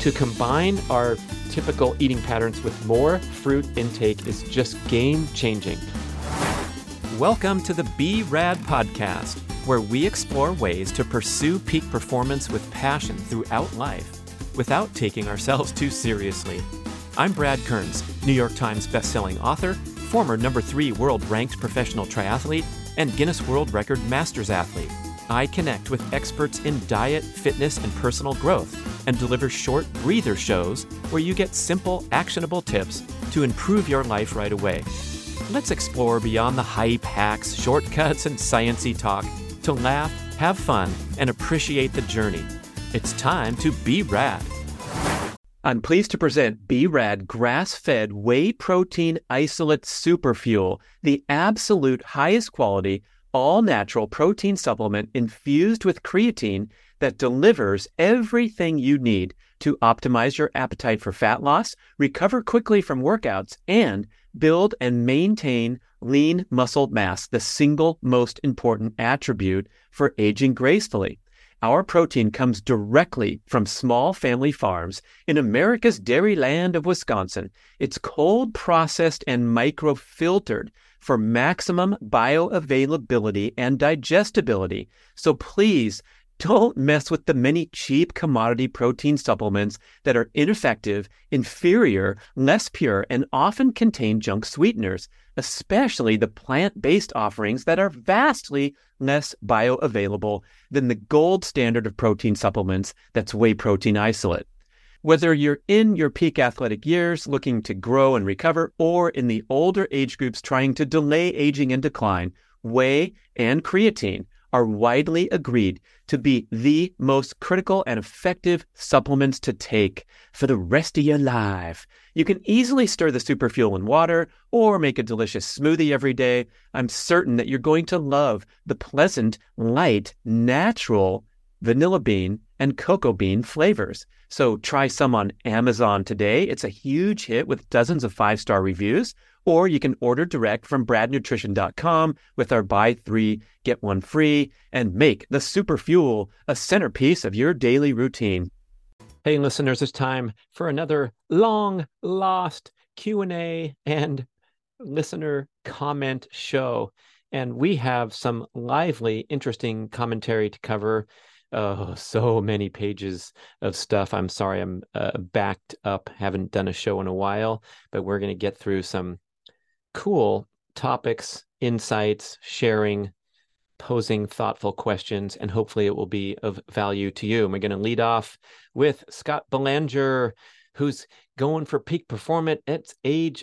To combine our typical eating patterns with more fruit intake is just game-changing. Welcome to the Be Rad podcast, where we explore ways to pursue peak performance with passion throughout life without taking ourselves too seriously. I'm Brad Kearns, New York Times bestselling author, former #3 world-ranked professional triathlete, and Guinness World Record Masters athlete. I connect with experts in diet, fitness, and personal growth, and deliver short breather shows where you get simple, actionable tips to improve your life right away. Let's explore beyond the hype, hacks, shortcuts, and sciencey talk to laugh, have fun, and appreciate the journey. It's time to be rad. I'm pleased to present B-Rad grass-fed whey protein isolate superfuel, the absolute highest quality, all-natural protein supplement infused with creatine that delivers everything you need to optimize your appetite for fat loss, recover quickly from workouts, and build and maintain lean muscle mass, the single most important attribute for aging gracefully. Our protein comes directly from small family farms in America's dairy land of Wisconsin. It's cold processed and microfiltered for maximum bioavailability and digestibility. So please don't mess with the many cheap commodity protein supplements that are ineffective, inferior, less pure, and often contain junk sweeteners, especially the plant-based offerings that are vastly less bioavailable than the gold standard of protein supplements, that's whey protein isolate. Whether you're in your peak athletic years looking to grow and recover, or in the older age groups trying to delay aging and decline, whey and creatine are widely agreed to be the most critical and effective supplements to take for the rest of your life. You can easily stir the superfuel in water or make a delicious smoothie every day. I'm certain that you're going to love the pleasant, light, natural vanilla bean and cocoa bean flavors. So try some on Amazon today. It's a huge hit with dozens of 5-star reviews. Or you can order direct from bradnutrition.com with our buy 3, get 1 free, and make the superfuel a centerpiece of your daily routine. Hey listeners, it's time for another long lost Q&A and listener comment show. And we have some lively, interesting commentary to cover. Oh, so many pages of stuff. I'm sorry, I'm backed up. Haven't done a show in a while, but we're going to get through some cool topics, insights, sharing, posing thoughtful questions, and hopefully it will be of value to you. And we're going to lead off with Scott Belanger, who's going for peak performance at age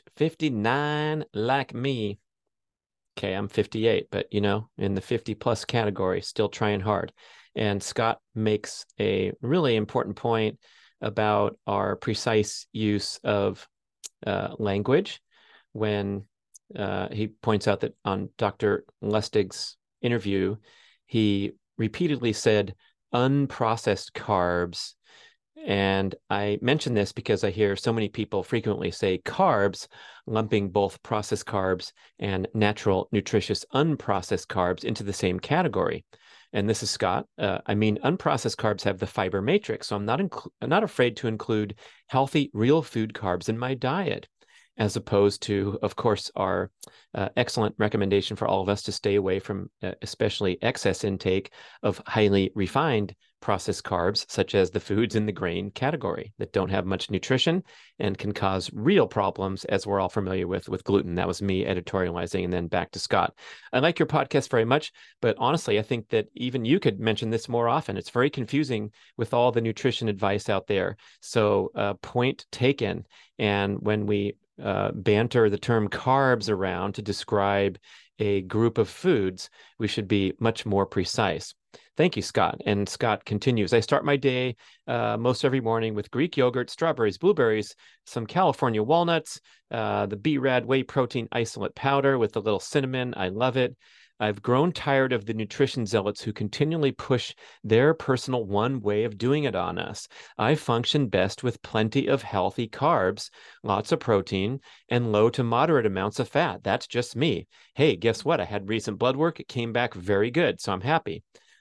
59 like me. Okay, I'm 58, but in the 50 plus category, still trying hard. And Scott makes a really important point about our precise use of language when he points out that on Dr. Lustig's interview, he repeatedly said unprocessed carbs. And I mention this because I hear so many people frequently say carbs, lumping both processed carbs and natural, nutritious, unprocessed carbs into the same category. And this is Scott. Unprocessed carbs have the fiber matrix, so I'm not afraid to include healthy, real food carbs in my diet, as opposed to, of course, our excellent recommendation for all of us to stay away from especially excess intake of highly refined processed carbs, such as the foods in the grain category that don't have much nutrition and can cause real problems, as we're all familiar with gluten. That was me editorializing, and then back to Scott. I like your podcast very much, but honestly, I think that even you could mention this more often. It's very confusing with all the nutrition advice out there. So point taken. And when we banter the term carbs around to describe a group of foods, we should be much more precise. Thank you, Scott. And Scott continues, I start my day most every morning with Greek yogurt, strawberries, blueberries, some California walnuts, the B-Rad whey protein isolate powder with a little cinnamon. I love it. I've grown tired of the nutrition zealots who continually push their personal one way of doing it on us. I function best with plenty of healthy carbs, lots of protein, and low to moderate amounts of fat. That's just me. Hey, guess what? I had recent blood work. It came back very good, so I'm happy.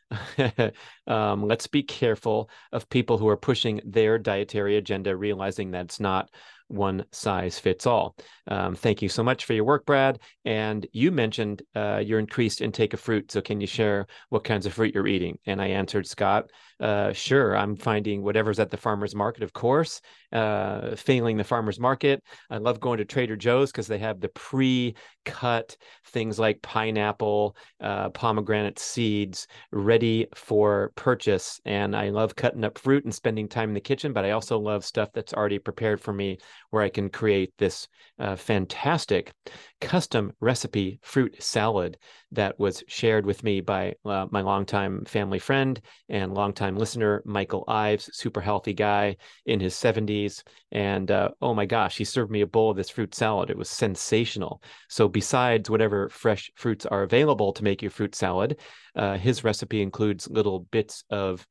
Let's be careful of people who are pushing their dietary agenda, realizing that it's not one size fits all. Thank you so much for your work, Brad. And you mentioned your increased intake of fruit. So can you share what kinds of fruit you're eating? And I answered, Scott, sure, I'm finding whatever's at the farmer's market, of course. Failing the farmer's market, I love going to Trader Joe's because they have the pre-cut things like pineapple, pomegranate seeds ready for purchase. And I love cutting up fruit and spending time in the kitchen, but I also love stuff that's already prepared for me where I can create this fantastic custom recipe fruit salad that was shared with me by my longtime family friend and longtime listener, Michael Ives, super healthy guy in his 70s. And oh my gosh, he served me a bowl of this fruit salad. It was sensational. So besides whatever fresh fruits are available to make your fruit salad, his recipe includes little bits of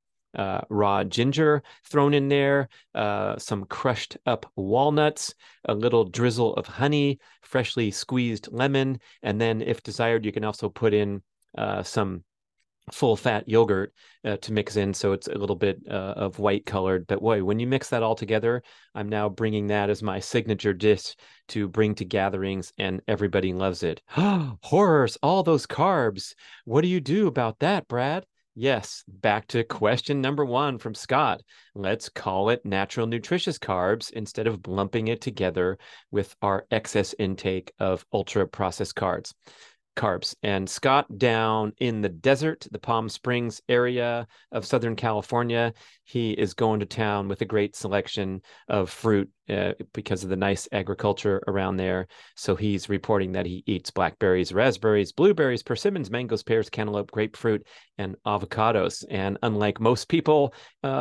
raw ginger thrown in there, some crushed up walnuts, a little drizzle of honey, freshly squeezed lemon, and then if desired, you can also put in some full fat yogurt to mix in so it's a little bit of white colored. But boy, when you mix that all together, I'm now bringing that as my signature dish to bring to gatherings, and everybody loves it. Horrors, all those carbs. What do you do about that, Brad? Yes, back to question number one from Scott. Let's call it natural nutritious carbs instead of lumping it together with our excess intake of ultra processed carbs. And Scott down in the desert, the Palm Springs area of Southern California, he is going to town with a great selection of fruit because of the nice agriculture around there. So he's reporting that he eats blackberries, raspberries, blueberries, persimmons, mangoes, pears, cantaloupe, grapefruit, and avocados. And unlike most people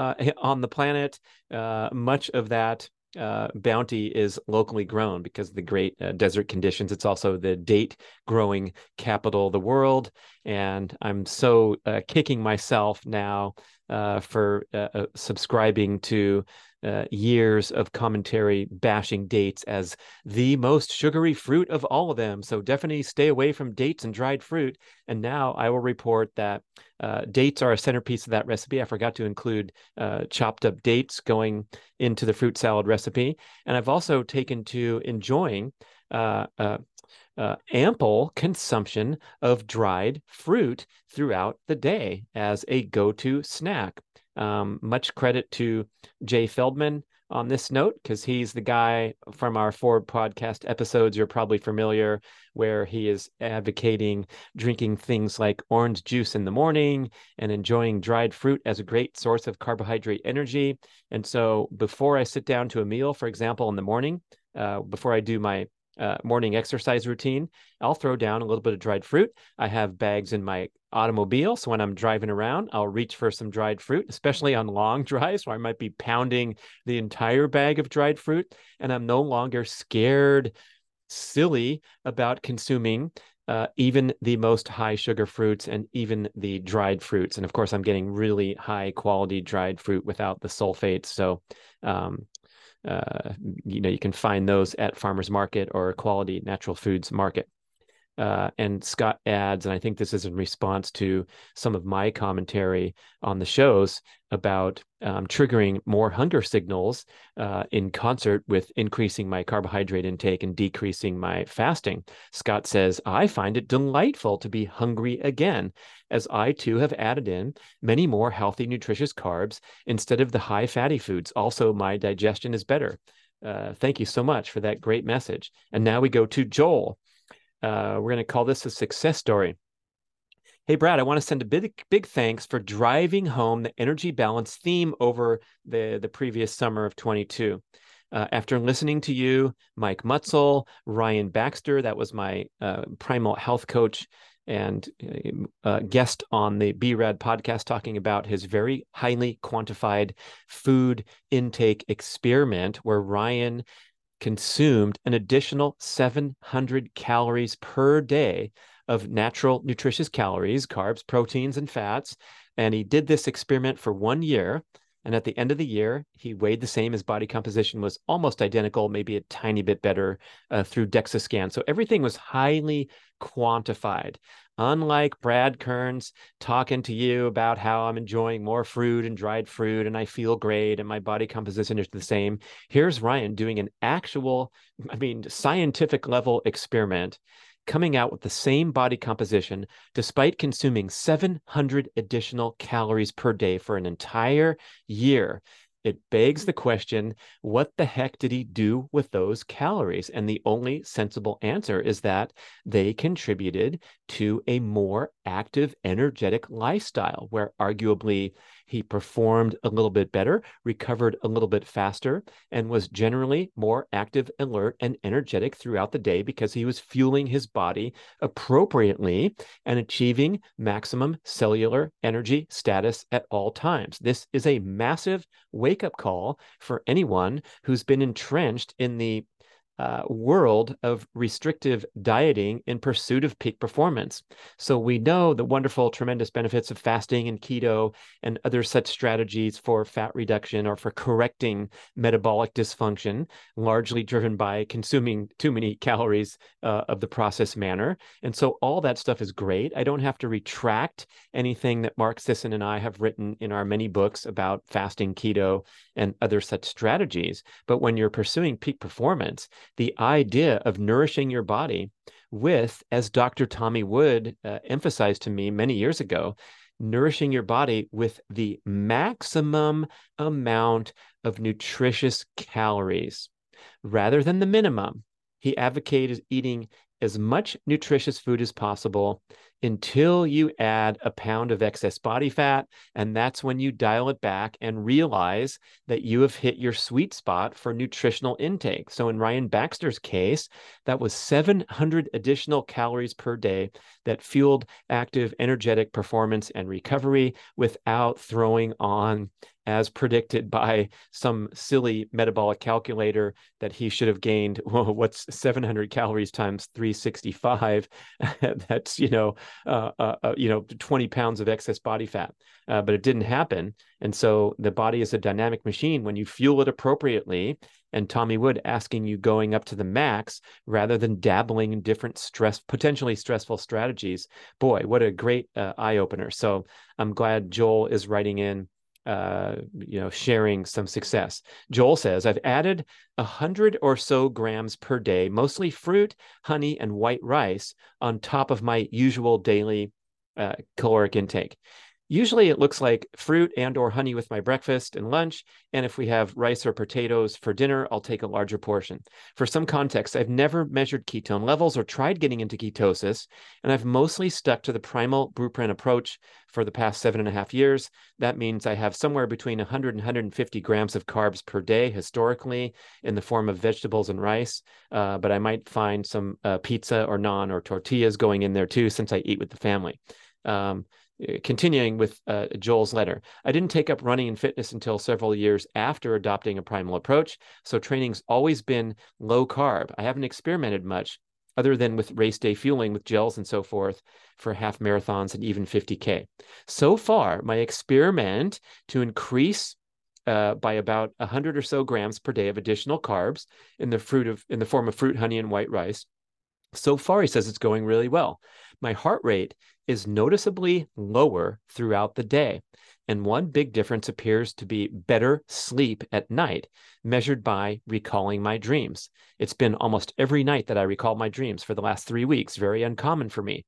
on the planet, much of that bounty is locally grown because of the great desert conditions. It's also the date growing capital of the world. And I'm so kicking myself now for subscribing to years of commentary bashing dates as the most sugary fruit of all of them. So definitely stay away from dates and dried fruit. And now I will report that dates are a centerpiece of that recipe. I forgot to include chopped up dates going into the fruit salad recipe. And I've also taken to enjoying ample consumption of dried fruit throughout the day as a go-to snack. Much credit to Jay Feldman on this note, because he's the guy from our Ford podcast episodes you're probably familiar, where he is advocating drinking things like orange juice in the morning and enjoying dried fruit as a great source of carbohydrate energy. And so before I sit down to a meal, for example, in the morning, before I do my morning exercise routine, I'll throw down a little bit of dried fruit. I have bags in my automobile, so when I'm driving around, I'll reach for some dried fruit, especially on long drives where I might be pounding the entire bag of dried fruit, and I'm no longer scared, silly about consuming even the most high sugar fruits and even the dried fruits. And of course, I'm getting really high quality dried fruit without the sulfates. So you can find those at farmers market or quality natural foods market. And Scott adds, and I think this is in response to some of my commentary on the shows about triggering more hunger signals in concert with increasing my carbohydrate intake and decreasing my fasting. Scott says, I find it delightful to be hungry again, as I too have added in many more healthy, nutritious carbs instead of the high fatty foods. Also, my digestion is better. Thank you so much for that great message. And now we go to Joel. We're going to call this a success story. Hey, Brad, I want to send a big thanks for driving home the energy balance theme over the previous summer of 22. After listening to you, Mike Mutzel, Ryan Baxter, that was my primal health coach and guest on the BRAD podcast, talking about his very highly quantified food intake experiment where Ryan consumed an additional 700 calories per day of natural nutritious calories, carbs, proteins, and fats. And he did this experiment for 1 year. And at the end of the year, he weighed the same. His body composition was almost identical, maybe a tiny bit better through DEXA scan. So everything was highly quantified. Unlike Brad Kearns talking to you about how I'm enjoying more fruit and dried fruit and I feel great and my body composition is the same, here's Ryan doing an actual, scientific level experiment, coming out with the same body composition despite consuming 700 additional calories per day for an entire year. It begs the question, what the heck did he do with those calories? And the only sensible answer is that they contributed to a more active, energetic lifestyle, where arguably he performed a little bit better, recovered a little bit faster, and was generally more active, alert, and energetic throughout the day because he was fueling his body appropriately and achieving maximum cellular energy status at all times. This is a massive wake-up call for anyone who's been entrenched in the world of restrictive dieting in pursuit of peak performance. So we know the wonderful, tremendous benefits of fasting and keto and other such strategies for fat reduction or for correcting metabolic dysfunction, largely driven by consuming too many calories of the processed manner. And so all that stuff is great. I don't have to retract anything that Mark Sisson and I have written in our many books about fasting, keto, and other such strategies. But when you're pursuing peak performance, the idea of nourishing your body with, as Dr. Tommy Wood emphasized to me many years ago, nourishing your body with the maximum amount of nutritious calories rather than the minimum. He advocated eating as much nutritious food as possible until you add a pound of excess body fat. And that's when you dial it back and realize that you have hit your sweet spot for nutritional intake. So in Ryan Baxter's case, that was 700 additional calories per day that fueled active, energetic performance and recovery without throwing on, as predicted by some silly metabolic calculator, that he should have gained, well, what's 700 calories times 365? That's, 20 pounds of excess body fat. But it didn't happen. And so the body is a dynamic machine when you fuel it appropriately. And Tommy Wood asking you going up to the max rather than dabbling in different potentially stressful strategies. Boy, what a great eye opener. So I'm glad Joel is writing in, sharing some success. Joel says, I've added 100 or so grams per day, mostly fruit, honey, and white rice on top of my usual daily caloric intake. Usually it looks like fruit and or honey with my breakfast and lunch. And if we have rice or potatoes for dinner, I'll take a larger portion. For some context, I've never measured ketone levels or tried getting into ketosis, and I've mostly stuck to the primal blueprint approach for the past 7.5 years. That means I have somewhere between 100 and 150 grams of carbs per day historically in the form of vegetables and rice, but I might find some pizza or naan or tortillas going in there too, since I eat with the family. Continuing with Joel's letter, I didn't take up running and fitness until several years after adopting a primal approach, so training's always been low carb. I haven't experimented much other than with race day fueling with gels and so forth for half marathons and even 50K. So far, my experiment to increase by about 100 or so grams per day of additional carbs in the form of fruit, honey, and white rice. So far, he says it's going really well. My heart rate is noticeably lower throughout the day. And one big difference appears to be better sleep at night, measured by recalling my dreams. It's been almost every night that I recall my dreams for the last 3 weeks. Very uncommon for me.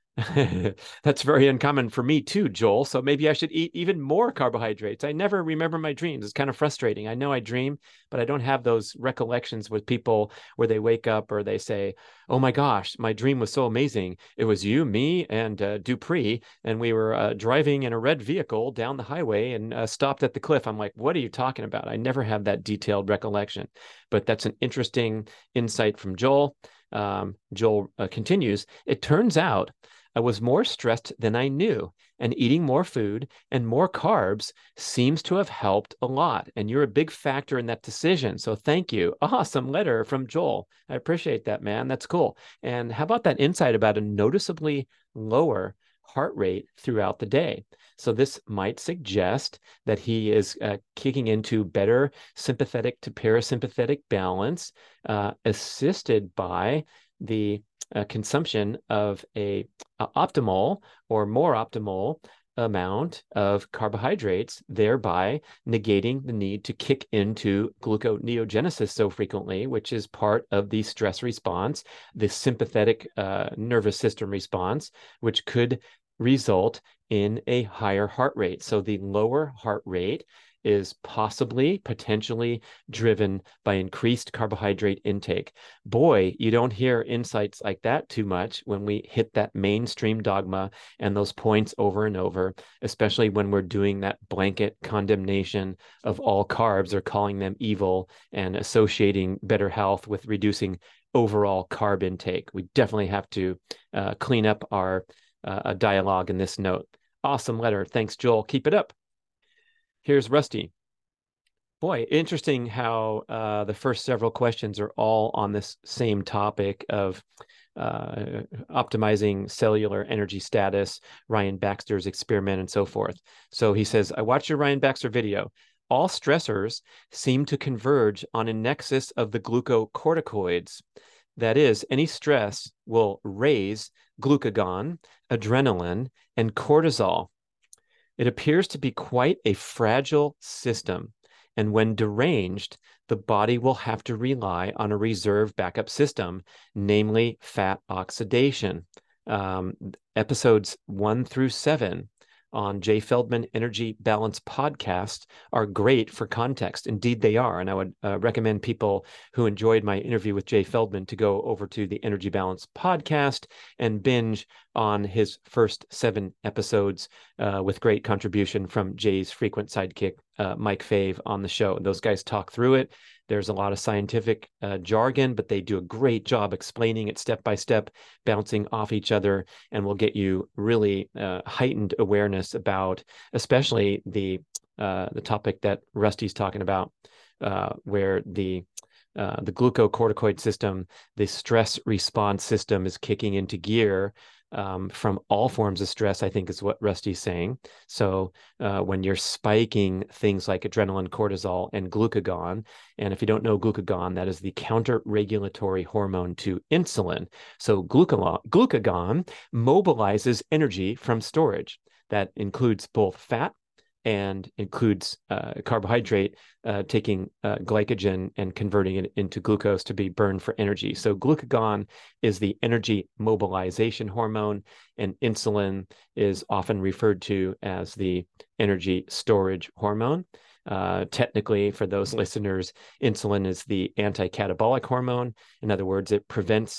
That's very uncommon for me too, Joel. So maybe I should eat even more carbohydrates. I never remember my dreams. It's kind of frustrating. I know I dream, but I don't have those recollections with people where they wake up or they say, oh my gosh, my dream was so amazing. It was you, me, and Dupree, and we were driving in a red vehicle down the highway and stopped at the cliff. I'm like, what are you talking about? I never have that detailed recollection. But that's an interesting insight from Joel. Joel continues, it turns out I was more stressed than I knew, and eating more food and more carbs seems to have helped a lot. And you're a big factor in that decision. So thank you. Awesome letter from Joel. I appreciate that, man. That's cool. And how about that insight about a noticeably lower heart rate throughout the day? So this might suggest that he is kicking into better sympathetic to parasympathetic balance, assisted by the consumption of a optimal or more optimal amount of carbohydrates, thereby negating the need to kick into gluconeogenesis so frequently, which is part of the stress response, the sympathetic nervous system response, which could result in a higher heart rate. So the lower heart rate is potentially driven by increased carbohydrate intake. Boy, you don't hear insights like that too much when we hit that mainstream dogma and those points over and over, especially when we're doing that blanket condemnation of all carbs or calling them evil and associating better health with reducing overall carb intake. We definitely have to clean up our dialogue in this note. Awesome letter. Thanks, Joel. Keep it up. Here's Rusty. Boy, interesting how the first several questions are all on this same topic of optimizing cellular energy status, Ryan Baxter's experiment, and so forth. So he says, I watched your Ryan Baxter video. All stressors seem to converge on a nexus of the glucocorticoids. That is, any stress will raise glucagon, adrenaline, and cortisol. It appears to be quite a fragile system, and when deranged, the body will have to rely on a reserve backup system, namely fat oxidation. Episodes 1 through 7 on Jay Feldman Energy Balance podcast are great for context. Indeed, they are. And I would recommend people who enjoyed my interview with Jay Feldman to go over to the Energy Balance podcast and binge on his first 7 episodes with great contribution from Jay's frequent sidekick, Mike Fave, on the show. Those guys talk through it. There's a lot of scientific jargon, but they do a great job explaining it step by step, bouncing off each other, and will get you really heightened awareness about, especially the topic that Rusty's talking about, where the glucocorticoid system, the stress response system, is kicking into gear from all forms of stress, I think is what Rusty's saying. So when you're spiking things like adrenaline, cortisol, and glucagon, and if you don't know glucagon, that is the counter-regulatory hormone to insulin. So glucagon mobilizes energy from storage. That includes both fat and includes carbohydrate, taking glycogen and converting it into glucose to be burned for energy. So glucagon is the energy mobilization hormone, and insulin is often referred to as the energy storage hormone. Technically, for those listeners, insulin is the anti-catabolic hormone. In other words, it prevents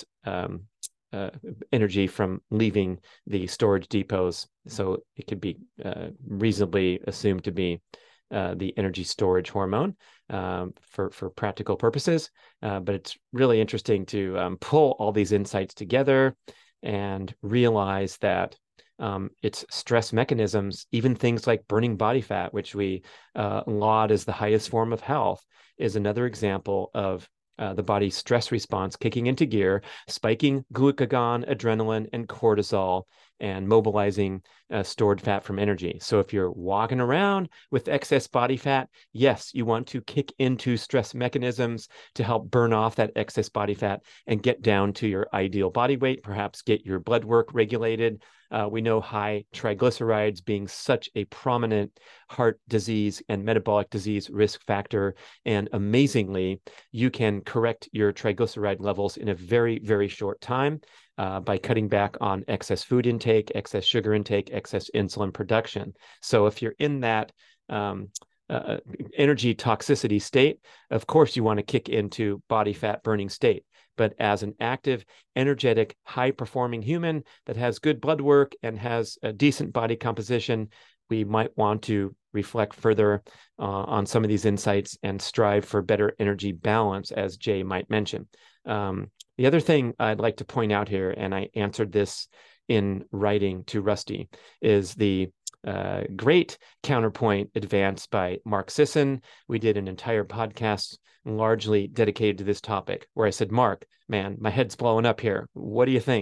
energy from leaving the storage depots. So it could be reasonably assumed to be the energy storage hormone for practical purposes. But it's really interesting to pull all these insights together and realize that its stress mechanisms, even things like burning body fat, which we laud as the highest form of health, is another example of the body's stress response kicking into gear, spiking glucagon, adrenaline, and cortisol, and mobilizing stored fat from energy. So if you're walking around with excess body fat, yes, you want to kick into stress mechanisms to help burn off that excess body fat and get down to your ideal body weight, perhaps get your blood work regulated. We know high triglycerides being such a prominent heart disease and metabolic disease risk factor. And amazingly, you can correct your triglyceride levels in a very, very short time by cutting back on excess food intake, excess sugar intake, excess insulin production. So if you're in that energy toxicity state, of course, you want to kick into body fat burning state. But as an active, energetic, high-performing human that has good blood work and has a decent body composition, we might want to reflect further on some of these insights and strive for better energy balance, as Jay might mention. The other thing I'd like to point out here, and I answered this in writing to Rusty, is the great counterpoint advance by Mark Sisson. We did an entire podcast largely dedicated to this topic, where I said, Mark, man, my head's blowing up here. What do you think?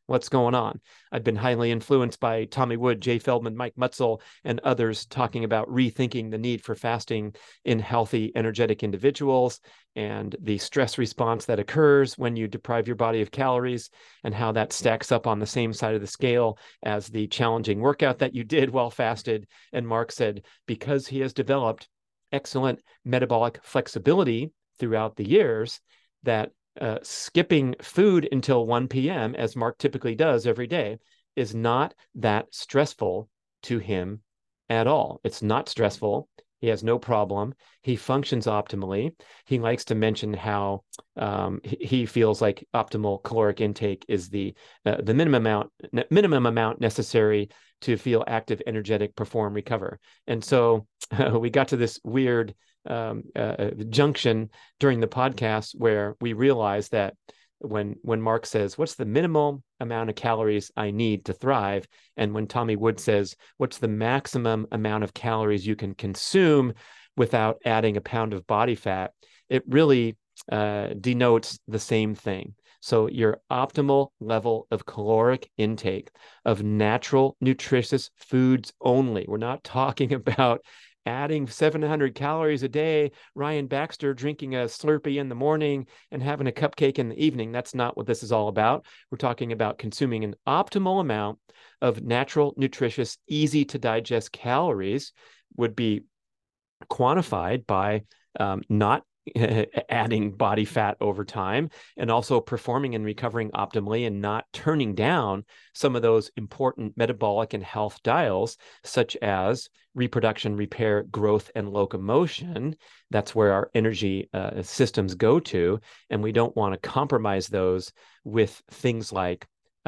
What's going on? I've been highly influenced by Tommy Wood, Jay Feldman, Mike Mutzel, and others talking about rethinking the need for fasting in healthy, energetic individuals and the stress response that occurs when you deprive your body of calories and how that stacks up on the same side of the scale as the challenging workout that you did while fasted. And Mark said, because he has developed excellent metabolic flexibility throughout the years, that skipping food until 1 p.m., as Mark typically does every day, is not that stressful to him at all. It's not stressful. He has no problem. He functions optimally. He likes to mention how he feels like optimal caloric intake is the minimum amount necessary to feel active, energetic, perform, recover. And so we got to this weird junction during the podcast where we realized that when Mark says, what's the minimal amount of calories I need to thrive? And when Tommy Wood says, what's the maximum amount of calories you can consume without adding a pound of body fat, it really denotes the same thing. So your optimal level of caloric intake of natural, nutritious foods only. We're not talking about adding 700 calories a day, Ryan Baxter drinking a Slurpee in the morning and having a cupcake in the evening. That's not what this is all about. We're talking about consuming an optimal amount of natural, nutritious, easy to digest calories would be quantified by not adding body fat over time, and also performing and recovering optimally and not turning down some of those important metabolic and health dials, such as reproduction, repair, growth, and locomotion. That's where our energy systems go to. And we don't want to compromise those with things like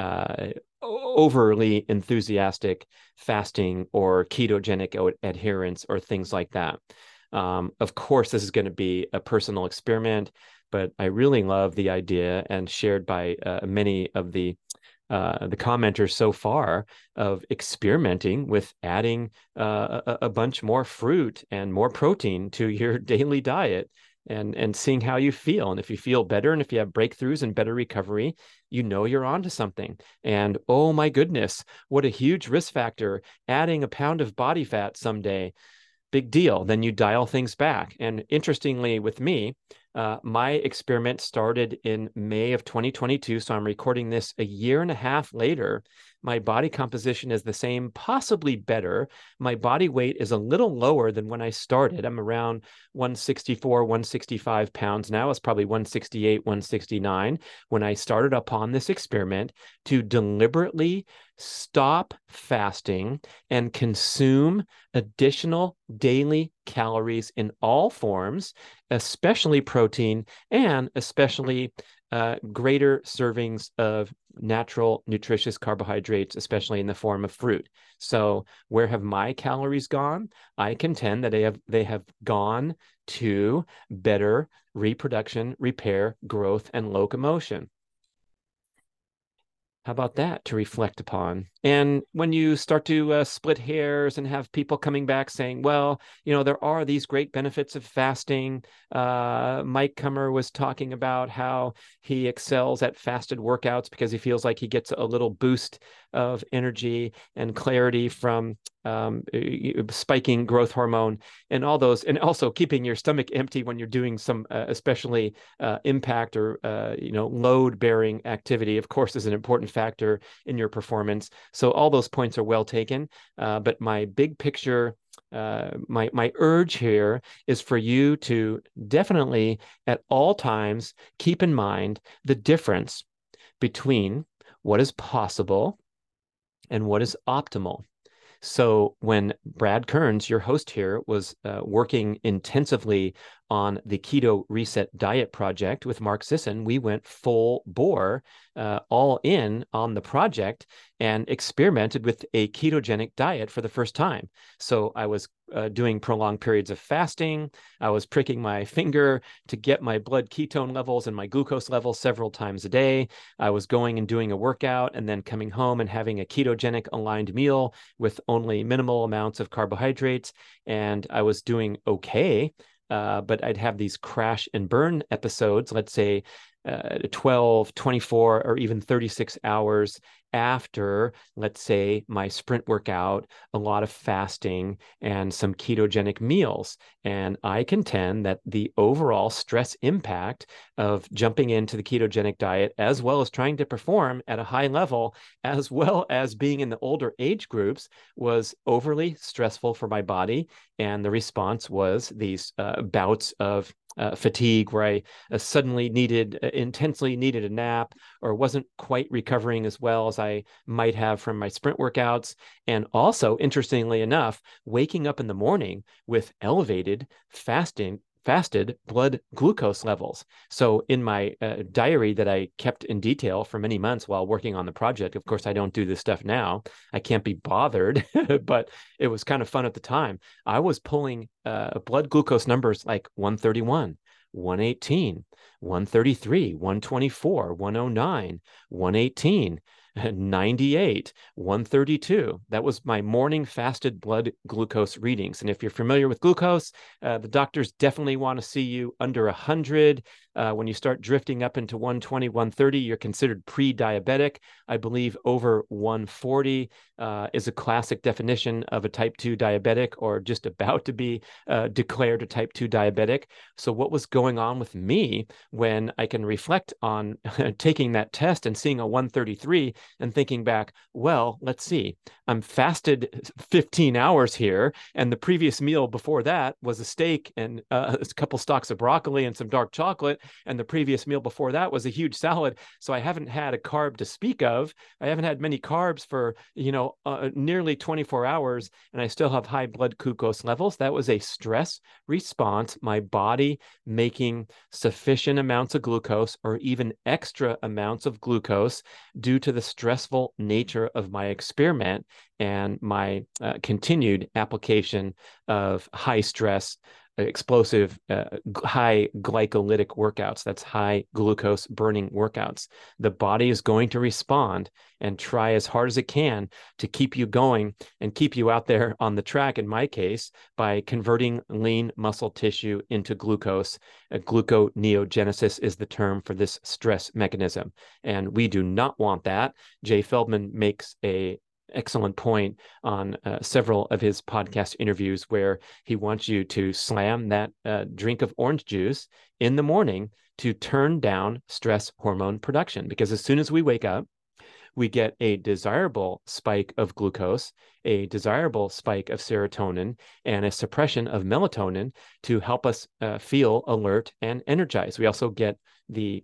overly enthusiastic fasting or ketogenic adherence or things like that. Of course, this is going to be a personal experiment, but I really love the idea, and shared by many of the commenters so far, of experimenting with adding a bunch more fruit and more protein to your daily diet, and seeing how you feel. And if you feel better and if you have breakthroughs and better recovery, you know you're onto something. And oh my goodness, what a huge risk factor, adding a pound of body fat someday. Big deal. Then you dial things back. And interestingly, with me, my experiment started in May of 2022. So I'm recording this a year and a half later. My body composition is the same, possibly better. My body weight is a little lower than when I started. I'm around 164, 165 pounds now. It's probably 168, 169 when I started upon this experiment to deliberately stop fasting and consume additional daily calories in all forms, especially protein, and especially greater servings of natural, nutritious carbohydrates, especially in the form of fruit. So where have my calories gone? I contend that they have gone to better reproduction, repair, growth, and locomotion. How about that to reflect upon? And when you start to split hairs and have people coming back saying, well, there are these great benefits of fasting. Mike Kummer was talking about how he excels at fasted workouts because he feels like he gets a little boost of energy and clarity from spiking growth hormone and all those, and also keeping your stomach empty when you're doing some especially impact or load bearing activity, of course, is an important factor in your performance. So all those points are well taken. But my big picture, my urge here is for you to definitely at all times keep in mind the difference between what is possible and what is optimal. So when Brad Kearns, your host here, was working intensively on the Keto Reset Diet Project with Mark Sisson, we went full bore, all in on the project, and experimented with a ketogenic diet for the first time. So I was doing prolonged periods of fasting. I was pricking my finger to get my blood ketone levels and my glucose levels several times a day. I was going and doing a workout and then coming home and having a ketogenic aligned meal with only minimal amounts of carbohydrates. And I was doing okay. But I'd have these crash and burn episodes, let's say 12, 24, or even 36 hours after, let's say, my sprint workout, a lot of fasting, and some ketogenic meals. And I contend that the overall stress impact of jumping into the ketogenic diet, as well as trying to perform at a high level, as well as being in the older age groups, was overly stressful for my body. And the response was these bouts of fatigue where I intensely needed a nap, or wasn't quite recovering as well as I might have from my sprint workouts. And also, interestingly enough, waking up in the morning with elevated fasted blood glucose levels. So in my diary that I kept in detail for many months while working on the project, of course, I don't do this stuff now. I can't be bothered, but it was kind of fun at the time. I was pulling blood glucose numbers like 131, 118, 133, 124, 109, 118. 98, 132. That was my morning fasted blood glucose readings. And if you're familiar with glucose, the doctors definitely want to see you under 100. When you start drifting up into 120, 130, you're considered pre-diabetic. I believe over 140 is a classic definition of a type 2 diabetic, or just about to be declared a type 2 diabetic. So what was going on with me when I can reflect on taking that test and seeing a 133 and thinking back, well, let's see, I'm fasted 15 hours here, and the previous meal before that was a steak and a couple stalks of broccoli and some dark chocolate, and the previous meal before that was a huge salad. So I haven't had a carb to speak of. I haven't had many carbs for, nearly 24 hours, and I still have high blood glucose levels. That was a stress response, my body making sufficient amounts of glucose or even extra amounts of glucose due to the stressful nature of my experiment and my continued application of high stress, explosive, high glycolytic workouts. That's high glucose burning workouts. The body is going to respond and try as hard as it can to keep you going and keep you out there on the track, in my case, by converting lean muscle tissue into glucose. Gluconeogenesis is the term for this stress mechanism. And we do not want that. Jay Feldman makes a excellent point on several of his podcast interviews where he wants you to slam that drink of orange juice in the morning to turn down stress hormone production. Because as soon as we wake up, we get a desirable spike of glucose, a desirable spike of serotonin, and a suppression of melatonin to help us feel alert and energized. We also get the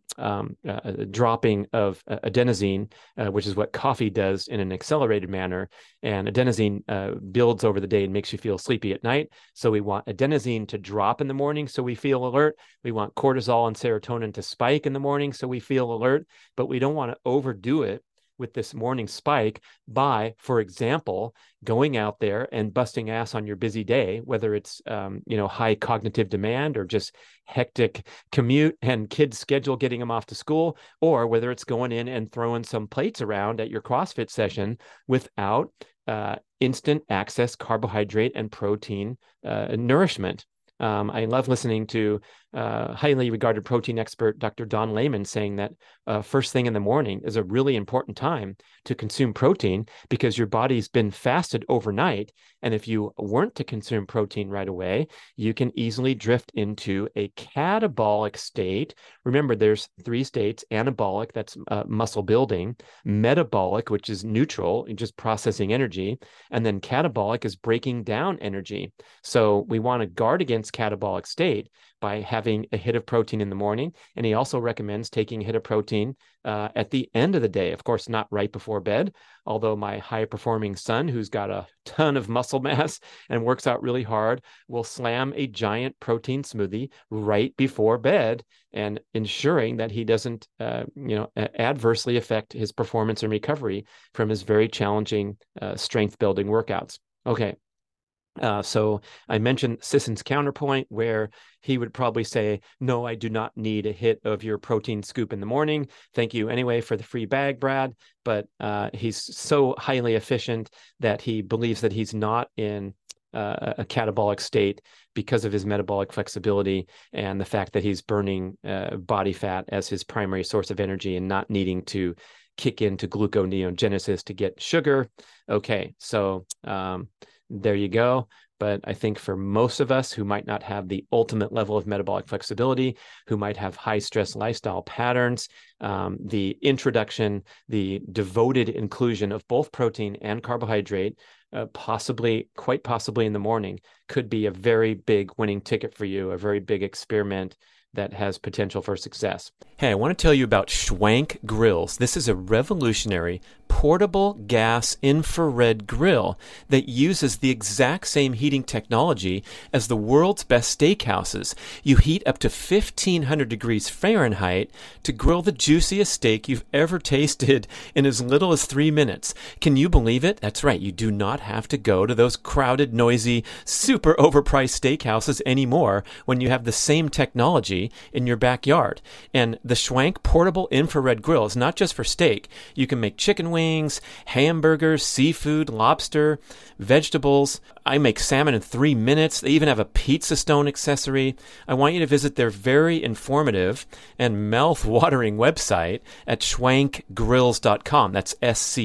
dropping of adenosine, which is what coffee does in an accelerated manner. And adenosine builds over the day and makes you feel sleepy at night. So we want adenosine to drop in the morning so we feel alert. We want cortisol and serotonin to spike in the morning so we feel alert, but we don't want to overdo it with this morning spike by, for example, going out there and busting ass on your busy day, whether it's, high cognitive demand or just hectic commute and kids' schedule getting them off to school, or whether it's going in and throwing some plates around at your CrossFit session without instant access carbohydrate and protein nourishment. I love listening to highly regarded protein expert Dr. Don Layman saying that first thing in the morning is a really important time to consume protein because your body's been fasted overnight. And if you weren't to consume protein right away, you can easily drift into a catabolic state. Remember, there's 3 states: anabolic, that's muscle building; metabolic, which is neutral, just processing energy; and then catabolic is breaking down energy. So we want to guard against catabolic state by having a hit of protein in the morning. And he also recommends taking a hit of protein at the end of the day. Of course, not right before bed, although my high-performing son, who's got a ton of muscle mass and works out really hard, will slam a giant protein smoothie right before bed, and ensuring that he doesn't adversely affect his performance and recovery from his very challenging strength-building workouts. Okay. So I mentioned Sisson's counterpoint, where he would probably say, no, I do not need a hit of your protein scoop in the morning. Thank you anyway for the free bag, Brad. But he's so highly efficient that he believes that he's not in a catabolic state because of his metabolic flexibility and the fact that he's burning body fat as his primary source of energy and not needing to kick into gluconeogenesis to get sugar. Okay, so there you go. But I think for most of us who might not have the ultimate level of metabolic flexibility, who might have high stress lifestyle patterns, the introduction, the devoted inclusion of both protein and carbohydrate, quite possibly in the morning, could be a very big winning ticket for you, a very big experiment that has potential for success. Hey, I want to tell you about Schwank Grills. This is a revolutionary portable gas infrared grill that uses the exact same heating technology as the world's best steakhouses. You heat up to 1,500 degrees Fahrenheit to grill the juiciest steak you've ever tasted in as little as 3 minutes. Can you believe it? That's right. You do not have to go to those crowded, noisy, super overpriced steakhouses anymore when you have the same technology in your backyard. And the Schwank portable infrared grill is not just for steak. You can make chicken wings, hamburgers, seafood, lobster, vegetables. I make salmon in 3 minutes. They even have a pizza stone accessory. I want you to visit their very informative and mouth-watering website at schwankgrills.com. That's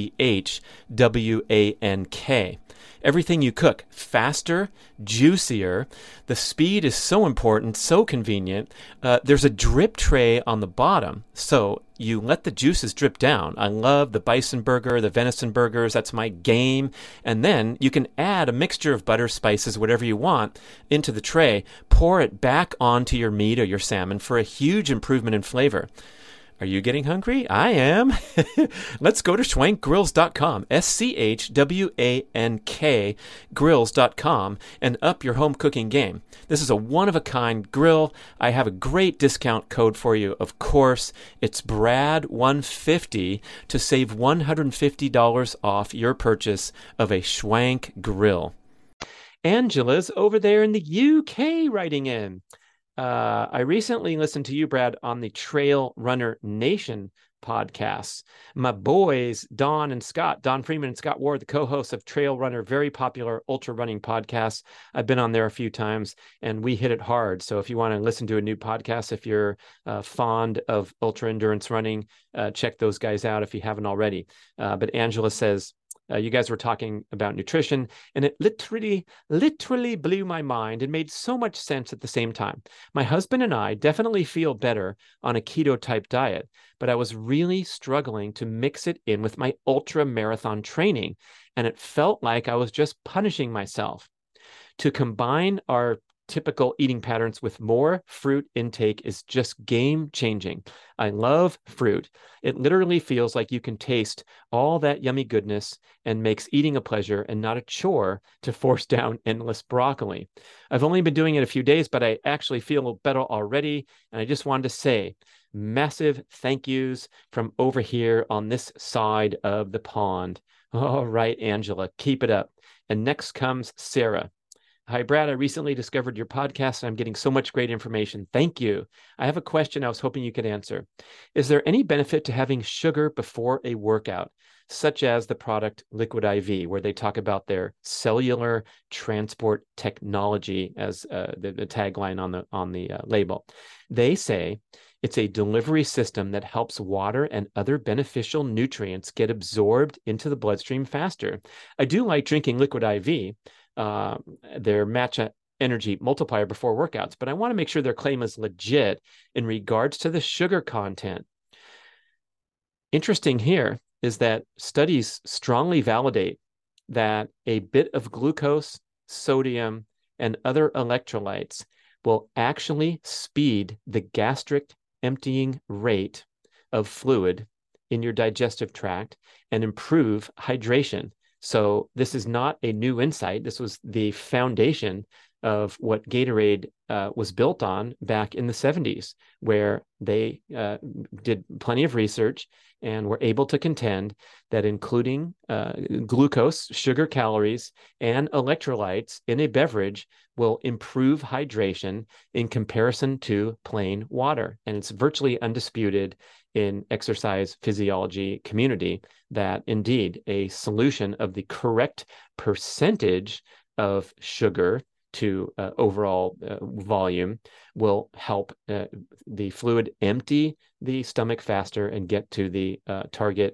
SCHWANK. Everything you cook, faster, juicier. The speed is so important, so convenient. There's a drip tray on the bottom, so you let the juices drip down. I love the bison burger, the venison burgers. That's my game. And then you can add a mixture of butter, spices, whatever you want into the tray. Pour it back onto your meat or your salmon for a huge improvement in flavor. Are you getting hungry? I am. Let's go to schwankgrills.com, SCHWANK grills.com, and up your home cooking game. This is a one-of-a-kind grill. I have a great discount code for you, of course. It's BRAD150 to save $150 off your purchase of a Schwank grill. Angela's over there in the UK writing in. I recently listened to you, Brad, on the Trail Runner Nation podcasts. My boys, Don Freeman and Scott Ward, the co-hosts of Trail Runner, very popular ultra running podcasts. I've been on there a few times and we hit it hard. So if you want to listen to a new podcast, if you're fond of ultra endurance running, check those guys out if you haven't already. But Angela says, you guys were talking about nutrition, and it literally blew my mind and made so much sense at the same time. My husband and I definitely feel better on a keto type diet, but I was really struggling to mix it in with my ultra marathon training, and it felt like I was just punishing myself. To combine our typical eating patterns with more fruit intake is just game changing. I love fruit. It literally feels like you can taste all that yummy goodness and makes eating a pleasure and not a chore to force down endless broccoli. I've only been doing it a few days, but I actually feel better already. And I just wanted to say massive thank yous from over here on this side of the pond. All right, Angela, keep it up. And next comes Sarah. Hi, Brad. I recently discovered your podcast and I'm getting so much great information. Thank you. I have a question I was hoping you could answer. Is there any benefit to having sugar before a workout, such as the product Liquid IV, where they talk about their cellular transport technology as the tagline on the label? They say it's a delivery system that helps water and other beneficial nutrients get absorbed into the bloodstream faster. I do like drinking Liquid IV, their matcha energy multiplier before workouts, but I want to make sure their claim is legit in regards to the sugar content. Interesting here is that studies strongly validate that a bit of glucose, sodium, and other electrolytes will actually speed the gastric emptying rate of fluid in your digestive tract and improve hydration. So this is not a new insight. This was the foundation of what Gatorade was built on back in the 70s, where they did plenty of research and were able to contend that including glucose, sugar calories, and electrolytes in a beverage will improve hydration in comparison to plain water. And it's virtually undisputed in exercise physiology community that indeed a solution of the correct percentage of sugar to overall volume will help the fluid empty the stomach faster and get to the target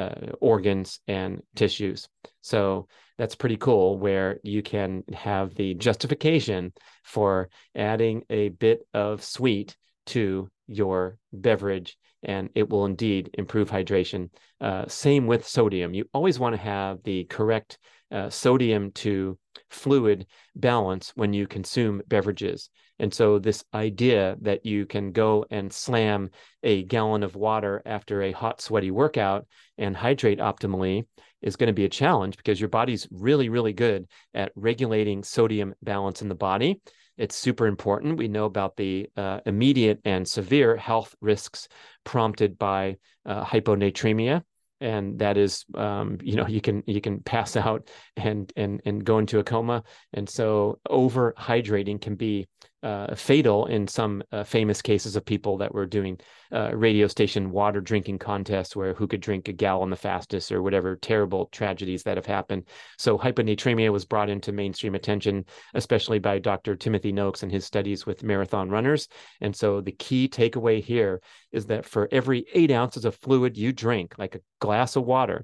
organs and tissues. So that's pretty cool, where you can have the justification for adding a bit of sweet to your beverage, and it will indeed improve hydration. Same with sodium. You always want to have the correct sodium to fluid balance when you consume beverages. And so this idea that you can go and slam a gallon of water after a hot, sweaty workout and hydrate optimally is going to be a challenge, because your body's really, really good at regulating sodium balance in the body. It's super important. We know about the immediate and severe health risks prompted by hyponatremia. And that is, you can pass out and go into a coma. And so overhydrating can be fatal in some famous cases of people that were doing radio station water drinking contests, where who could drink a gallon the fastest, or whatever terrible tragedies that have happened. So hyponatremia was brought into mainstream attention, especially by Dr. Timothy Noakes and his studies with marathon runners. And so the key takeaway here is that for every 8 ounces of fluid you drink, like a glass of water,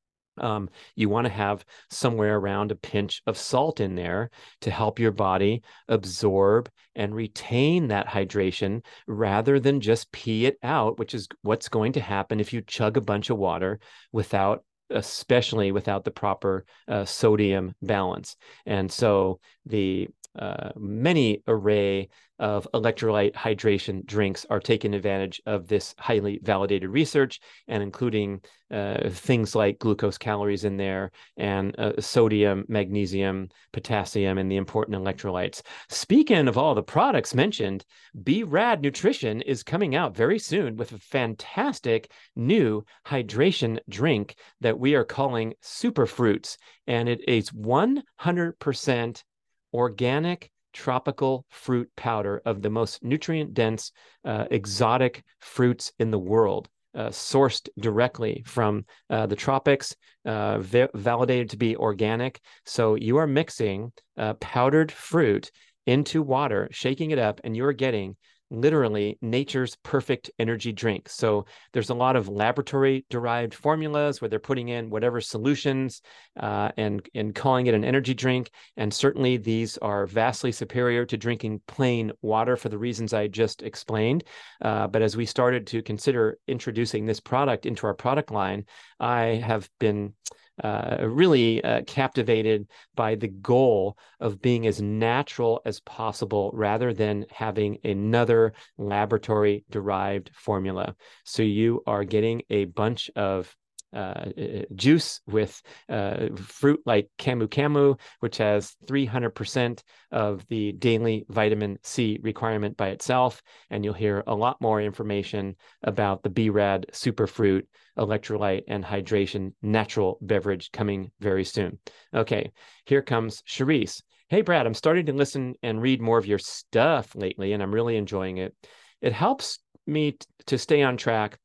you want to have somewhere around a pinch of salt in there to help your body absorb and retain that hydration, rather than just pee it out, which is what's going to happen if you chug a bunch of water especially without the proper sodium balance. And so the many array of electrolyte hydration drinks are taking advantage of this highly validated research, and including things like glucose calories in there, and sodium, magnesium, potassium, and the important electrolytes. Speaking of all the products mentioned, B-Rad Nutrition is coming out very soon with a fantastic new hydration drink that we are calling Super Fruits, and it is 100% organic tropical fruit powder of the most nutrient-dense exotic fruits in the world, sourced directly from the tropics, validated to be organic. So you are mixing powdered fruit into water, shaking it up, and you're getting literally nature's perfect energy drink. So there's a lot of laboratory derived formulas where they're putting in whatever solutions and calling it an energy drink. And certainly these are vastly superior to drinking plain water for the reasons I just explained. But as we started to consider introducing this product into our product line, I have been really captivated by the goal of being as natural as possible, rather than having another laboratory derived formula. So you are getting a bunch of juice with fruit like Camu Camu, which has 300% of the daily vitamin C requirement by itself. And you'll hear a lot more information about the B-Rad Superfruit electrolyte and hydration natural beverage coming very soon. Okay, here comes Charisse. Hey, Brad, I'm starting to listen and read more of your stuff lately, and I'm really enjoying it. It helps me to stay on track,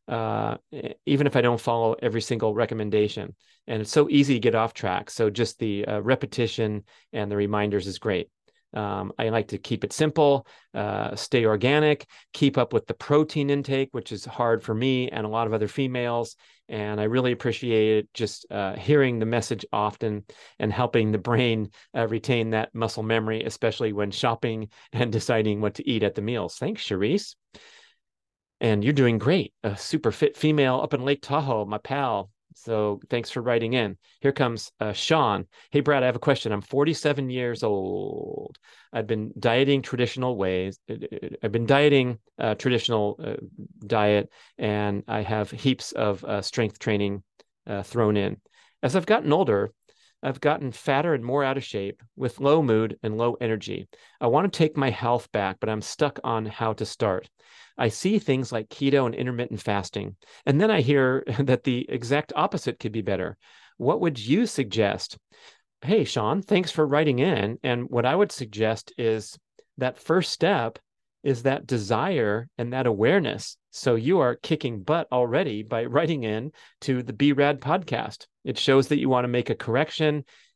even if I don't follow every single recommendation. And it's so easy to get off track. So just the repetition and the reminders is great. I like to keep it simple, stay organic, keep up with the protein intake, which is hard for me and a lot of other females. And I really appreciate just hearing the message often and helping the brain retain that muscle memory, especially when shopping and deciding what to eat at the meals. Thanks, Charisse. And you're doing great. A super fit female up in Lake Tahoe, my pal. So thanks for writing in. Here comes Sean. Hey, Brad, I have a question. I'm 47 years old. I've been dieting traditional ways. I've been dieting traditional diet, and I have heaps of strength training thrown in. As I've gotten older, I've gotten fatter and more out of shape with low mood and low energy. I want to take my health back, but I'm stuck on how to start. I see things like keto and intermittent fasting, and then I hear that the exact opposite could be better. What would you suggest? Hey, Sean, thanks for writing in. And what I would suggest is that first step is that desire and that awareness. So you are kicking butt already by writing in to the B-Rad podcast. It shows that you want to make a correction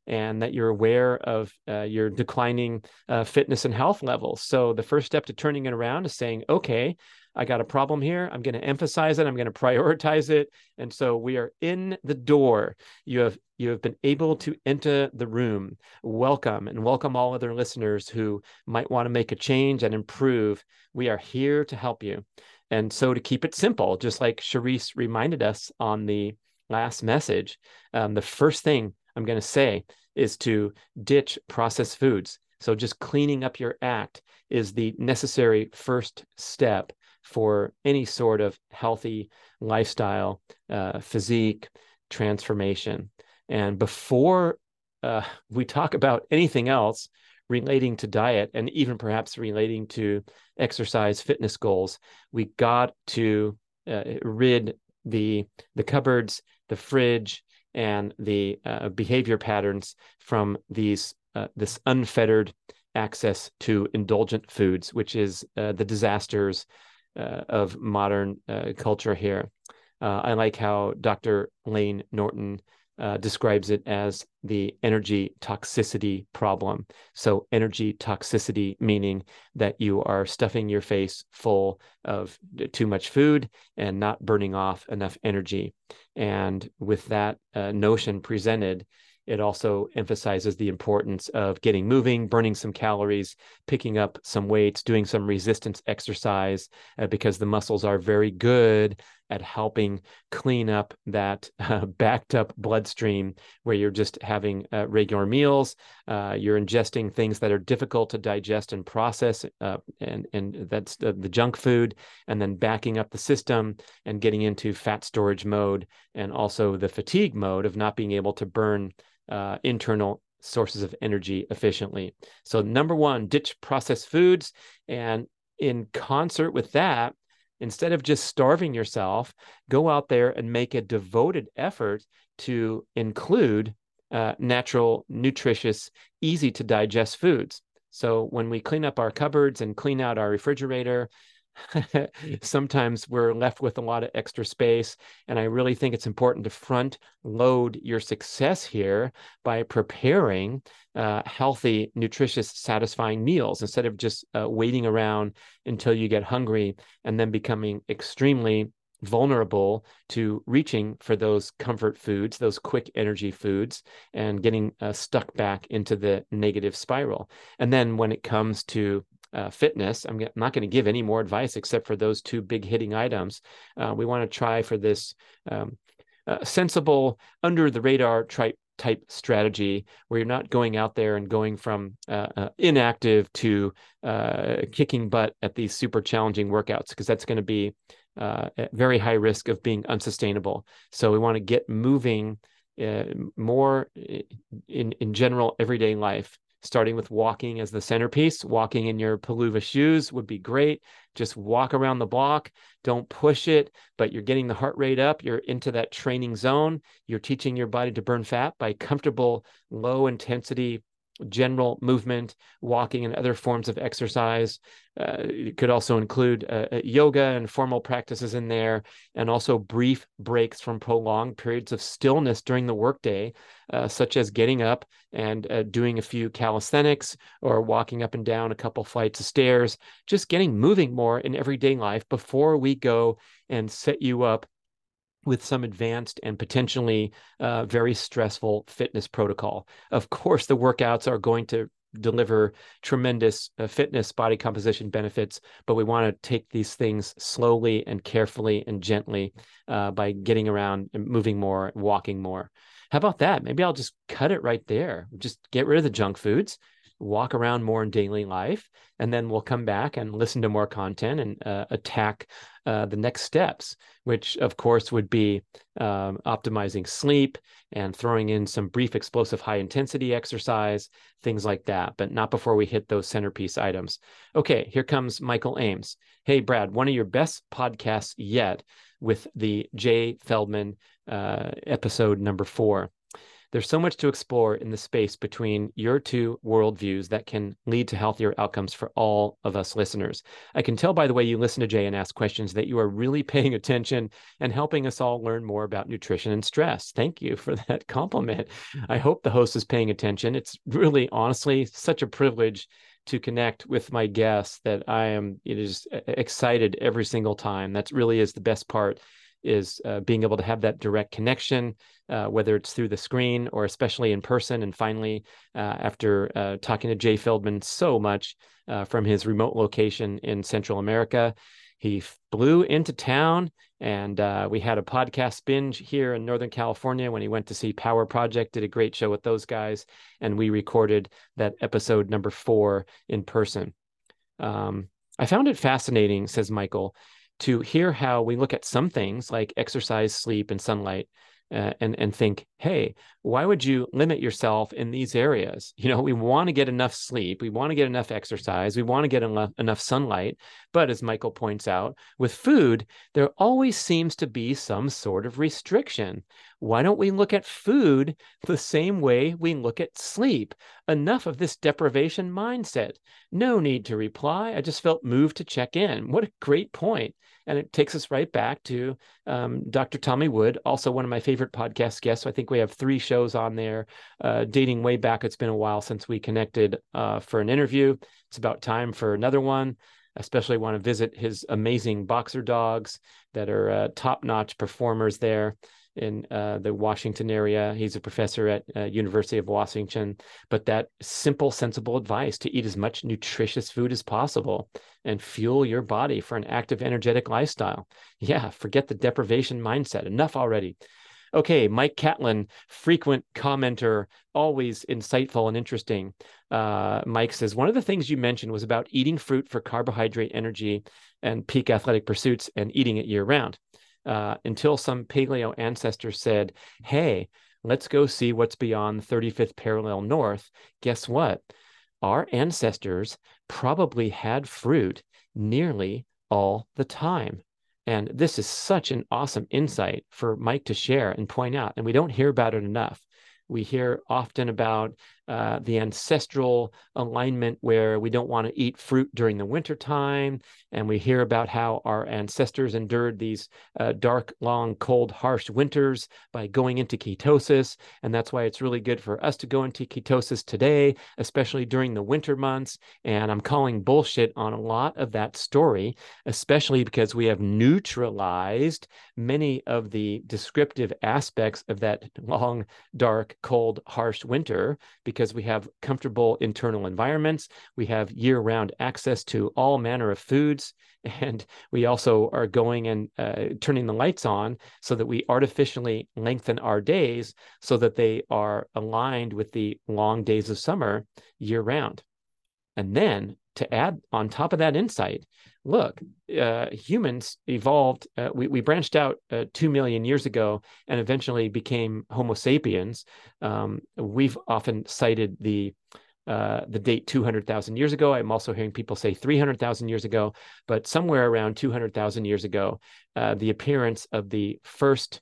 and that you're aware of your declining fitness and health levels. So the first step to turning it around is saying, okay, I got a problem here. I'm going to emphasize it. I'm going to prioritize it. And so we are in the door. You have been able to enter the room. Welcome, and welcome all other listeners who might want to make a change and improve. We are here to help you. And so to keep it simple, just like Charisse reminded us on the last message, the first thing I'm going to say is to ditch processed foods. So just cleaning up your act is the necessary first step for any sort of healthy lifestyle, physique, transformation. And before we talk about anything else relating to diet and even perhaps relating to exercise fitness goals, we got to rid the cupboards, the fridge, and the behavior patterns from this unfettered access to indulgent foods, which is the disasters of modern culture here. I like how Dr. Layne Norton describes it as the energy toxicity problem. So energy toxicity meaning that you are stuffing your face full of too much food and not burning off enough energy. And with that notion presented, it also emphasizes the importance of getting moving, burning some calories, picking up some weights, doing some resistance exercise, because the muscles are very good at helping clean up that backed up bloodstream where you're just having regular meals, you're ingesting things that are difficult to digest and process, and that's the junk food, and then backing up the system and getting into fat storage mode, and also the fatigue mode of not being able to burn internal sources of energy efficiently. So number one, ditch processed foods. And in concert with that, instead of just starving yourself, go out there and make a devoted effort to include natural, nutritious, easy to digest foods. So when we clean up our cupboards and clean out our refrigerator, sometimes we're left with a lot of extra space. And I really think it's important to front load your success here by preparing healthy, nutritious, satisfying meals instead of just waiting around until you get hungry and then becoming extremely vulnerable to reaching for those comfort foods, those quick energy foods, and getting stuck back into the negative spiral. And then when it comes to fitness, I'm not going to give any more advice except for those two big hitting items. We want to try for this sensible, under the radar type strategy where you're not going out there and going from inactive to kicking butt at these super challenging workouts, because that's going to be at very high risk of being unsustainable. So we want to get moving more in general everyday life, starting with walking as the centerpiece. Walking in your Peluva shoes would be great. Just walk around the block. Don't push it, but you're getting the heart rate up. You're into that training zone. You're teaching your body to burn fat by comfortable, low intensity general movement, walking, and other forms of exercise. It could also include yoga and formal practices in there, and also brief breaks from prolonged periods of stillness during the workday, such as getting up and doing a few calisthenics or walking up and down a couple flights of stairs, just getting moving more in everyday life before we go and set you up with some advanced and potentially very stressful fitness protocol. Of course, the workouts are going to deliver tremendous fitness body composition benefits, but we want to take these things slowly and carefully and gently by getting around and moving more, walking more. How about that? Maybe I'll just cut it right there. Just get rid of the junk foods, walk around more in daily life, and then we'll come back and listen to more content and attack the next steps, which of course would be optimizing sleep and throwing in some brief explosive high intensity exercise, things like that, but not before we hit those centerpiece items. Okay, here comes Michael Ames. Hey, Brad, one of your best podcasts yet with the Jay Feldman episode number 4. There's so much to explore in the space between your two worldviews that can lead to healthier outcomes for all of us listeners. I can tell by the way you listen to Jay and ask questions that you are really paying attention and helping us all learn more about nutrition and stress. Thank you for that compliment. I hope the host is paying attention. It's really, honestly, such a privilege to connect with my guests that I am just excited every single time. That really is the best part, is being able to have that direct connection, whether it's through the screen or especially in person. And finally, after talking to Jay Feldman so much from his remote location in Central America, he flew into town, and we had a podcast binge here in Northern California when he went to see Power Project, did a great show with those guys, and we recorded that episode number 4 in person. I found it fascinating, says Michael, to hear how we look at some things like exercise, sleep, and sunlight, and think, hey, why would you limit yourself in these areas? You know, we want to get enough sleep, we want to get enough exercise, we want to get enough sunlight. But as Michael points out, with food, there always seems to be some sort of restriction. Why don't we look at food the same way we look at sleep? Enough of this deprivation mindset. No need to reply. I just felt moved to check in. What a great point. And it takes us right back to Dr. Tommy Wood, also one of my favorite podcast guests. So I think we have 3 shows on there, dating way back. It's been a while since we connected for an interview. It's about time for another one. I especially want to visit his amazing boxer dogs that are top-notch performers there in the Washington area. He's a professor at University of Washington. But that simple, sensible advice to eat as much nutritious food as possible and fuel your body for an active, energetic lifestyle. Yeah, forget the deprivation mindset. Enough already. Okay, Mike Catlin, frequent commenter, always insightful and interesting. Mike says, one of the things you mentioned was about eating fruit for carbohydrate energy and peak athletic pursuits and eating it year round. Until some paleo ancestor said, hey, let's go see what's beyond the 35th parallel north. Guess what? Our ancestors probably had fruit nearly all the time. And this is such an awesome insight for Mike to share and point out. And we don't hear about it enough. We hear often about the ancestral alignment where we don't want to eat fruit during the wintertime. And we hear about how our ancestors endured these dark, long, cold, harsh winters by going into ketosis. And that's why it's really good for us to go into ketosis today, especially during the winter months. And I'm calling bullshit on a lot of that story, especially because we have neutralized many of the descriptive aspects of that long, dark, cold, harsh winter, because we have comfortable internal environments. We have year-round access to all manner of foods. And we also are going and turning the lights on so that we artificially lengthen our days so that they are aligned with the long days of summer year-round. And then to add on top of that insight, look, humans evolved, we branched out 2 million years ago and eventually became Homo sapiens. We've often cited the date 200,000 years ago. I'm also hearing people say 300,000 years ago, but somewhere around 200,000 years ago, the appearance of the first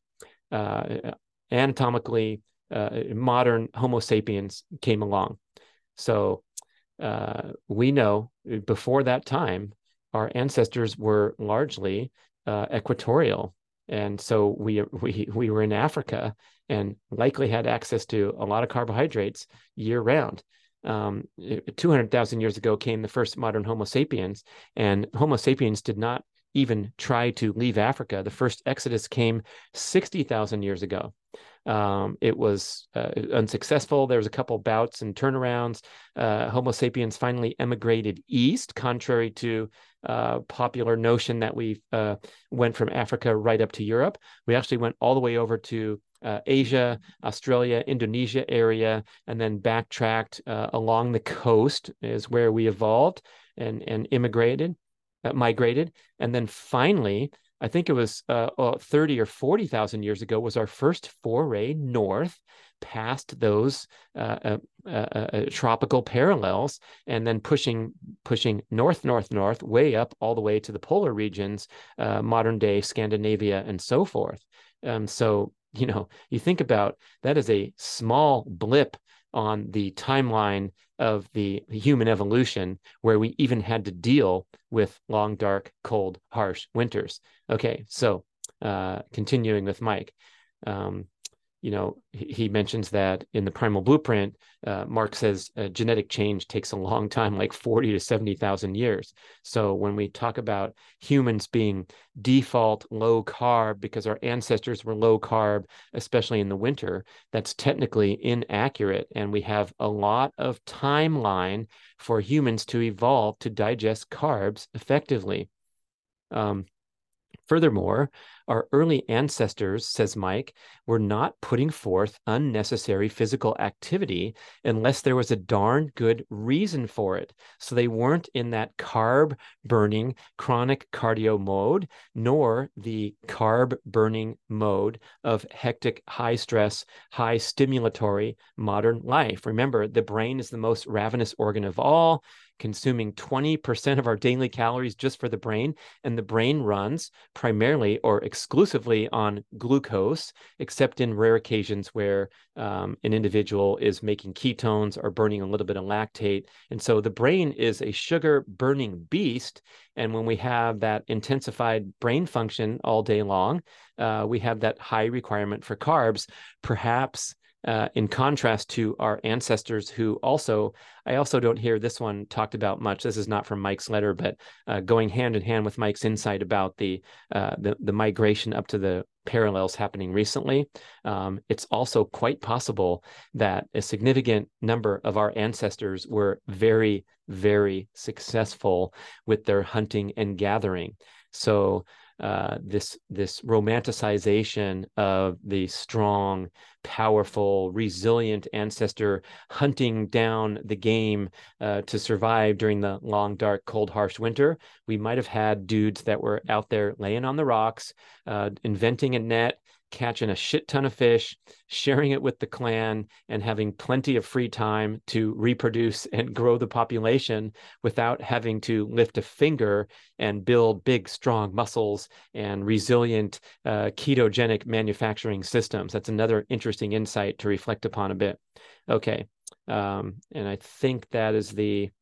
anatomically modern Homo sapiens came along. So we know before that time, our ancestors were largely equatorial. And so we were in Africa and likely had access to a lot of carbohydrates year round. 200,000 years ago came the first modern Homo sapiens, and Homo sapiens did not even try to leave Africa. The first exodus came 60,000 years ago. It was unsuccessful. There was a couple bouts and turnarounds. Homo sapiens finally emigrated east, contrary to popular notion that we went from Africa right up to Europe. We actually went all the way over to Asia, Australia, Indonesia area, and then backtracked along the coast is where we evolved and migrated. And then finally, I think it was 30 or 40,000 years ago, was our first foray north past those tropical parallels, and then pushing north, way up all the way to the polar regions, modern day Scandinavia and so forth. So you think about that as a small blip on the timeline of the human evolution, where we even had to deal with long, dark, cold, harsh winters. Okay, so continuing with Mike. He mentions that in the Primal Blueprint, Mark says genetic change takes a long time, like 40 to 70,000 years. So when we talk about humans being default low carb because our ancestors were low carb, especially in the winter, that's technically inaccurate. And we have a lot of timeline for humans to evolve to digest carbs effectively. Furthermore, our early ancestors, says Mike, were not putting forth unnecessary physical activity unless there was a darn good reason for it. So they weren't in that carb burning chronic cardio mode, nor the carb burning mode of hectic, high stress, high stimulatory modern life. Remember, the brain is the most ravenous organ of all, consuming 20% of our daily calories just for the brain. And the brain runs primarily or exclusively on glucose, except in rare occasions where an individual is making ketones or burning a little bit of lactate. And so the brain is a sugar burning beast. And when we have that intensified brain function all day long, we have that high requirement for carbs, perhaps in contrast to our ancestors who I also don't hear this one talked about much. This is not from Mike's letter, but going hand in hand with Mike's insight about the migration up to the parallels happening recently. It's also quite possible that a significant number of our ancestors were very, very successful with their hunting and gathering. So this romanticization of the strong, powerful, resilient ancestor hunting down the game to survive during the long, dark, cold, harsh winter. We might have had dudes that were out there laying on the rocks, inventing a net, catching a shit ton of fish, sharing it with the clan, and having plenty of free time to reproduce and grow the population without having to lift a finger and build big, strong muscles and resilient ketogenic manufacturing systems. That's another interesting insight to reflect upon a bit. Okay. And I think that is the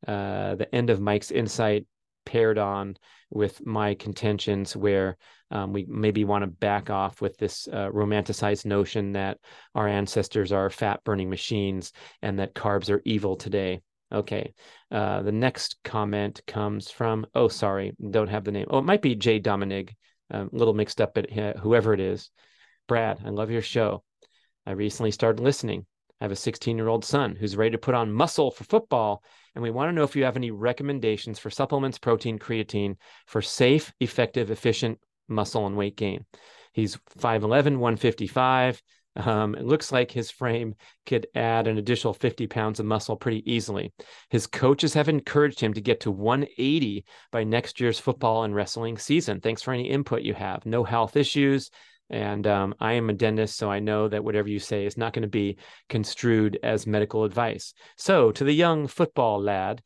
end of Mike's insight paired on with my contentions, where we maybe want to back off with this romanticized notion that our ancestors are fat-burning machines and that carbs are evil today. Okay. The next comment comes from, sorry, don't have the name. It might be Jay Dominig. A little mixed up, but whoever it is. Brad, I love your show. I recently started listening. I have a 16-year-old son who's ready to put on muscle for football, and we want to know if you have any recommendations for supplements, protein, creatine for safe, effective, efficient muscle and weight gain. He's 5'11", 155. It looks like his frame could add an additional 50 pounds of muscle pretty easily. His coaches have encouraged him to get to 180 by next year's football and wrestling season. Thanks for any input you have. No health issues. And I am a dentist, so I know that whatever you say is not going to be construed as medical advice. So to the young football lad,